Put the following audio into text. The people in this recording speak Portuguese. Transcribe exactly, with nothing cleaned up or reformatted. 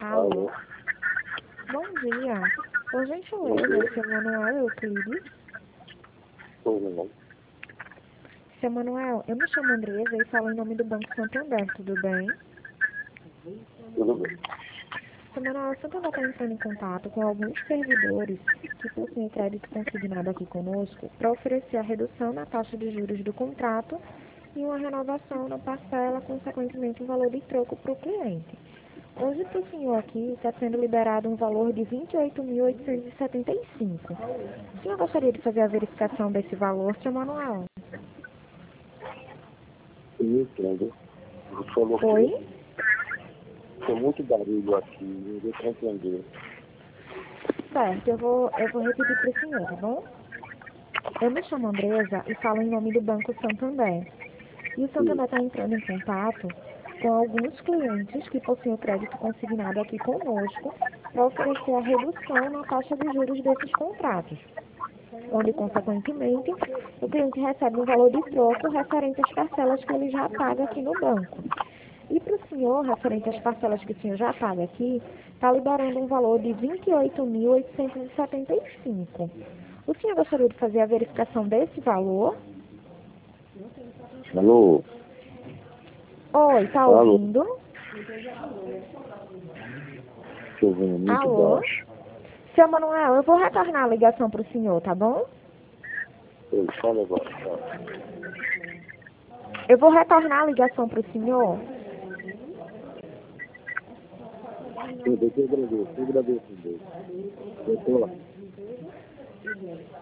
Alô, Alô, bom dia. Por bom gentileza, dia. seu Manuel Euclides. Oi, meu nome. Seu Manuel, eu me chamo Andresa e falo em nome do Banco Santander, tudo bem? Tudo bem? Seu Manuel, o Santander está entrando em contato com alguns servidores que possuem crédito consignado aqui conosco para oferecer a redução na taxa de juros do contrato e uma renovação na parcela, consequentemente, um valor de troco para o cliente. Hoje, para o senhor aqui, está sendo liberado um valor de vinte e oito mil oitocentos e setenta e cinco. O senhor gostaria de fazer a verificação desse valor, seu Manuel? Eu não entendo. Você falou que Oi? tem muito barulho aqui, ninguém está entendendo. Certo, eu vou, eu vou repetir para o senhor, tá bom? Eu me chamo Andresa e falo em nome do Banco Santander. E o Sim. Santander está entrando em contato com alguns clientes que possuem o crédito consignado aqui conosco para oferecer a redução na taxa de juros desses contratos, onde, consequentemente, o cliente recebe um valor de troco referente às parcelas que ele já paga aqui no banco. E para o senhor, referente às parcelas que o senhor já paga aqui, está liberando um valor de vinte e oito mil oitocentos e setenta e cinco. O senhor gostaria de fazer a verificação desse valor? Alô, Oi, está alô, ouvindo? estou ouvindo muito Alô? baixo. Seu Manuel, eu vou retornar a ligação para o senhor, tá bom? Oi, fala agora, fala. Eu vou retornar a ligação para o senhor. Eu eu agradeço, eu agradeço, Deus. Eu estou lá.